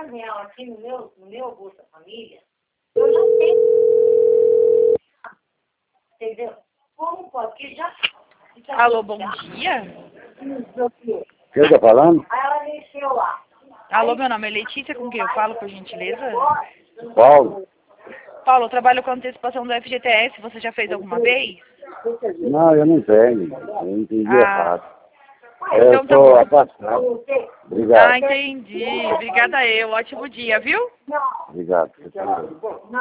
R$200 aqui no meu Bolsa Família, eu já tenho. Entendeu? Como pode? Porque já... Alô, bom dia. Quem tá falando? Aí ela mexeu lá. Alô, meu nome é Letícia, com quem eu falo, por gentileza? Paulo? Paulo, eu trabalho com antecipação do FGTS, você já fez alguma vez? Não, eu não tenho. Eu entendi errado. Eu então tá estou bom. afastado. Obrigado. Entendi. Obrigada eu. Ótimo dia, viu? Obrigado.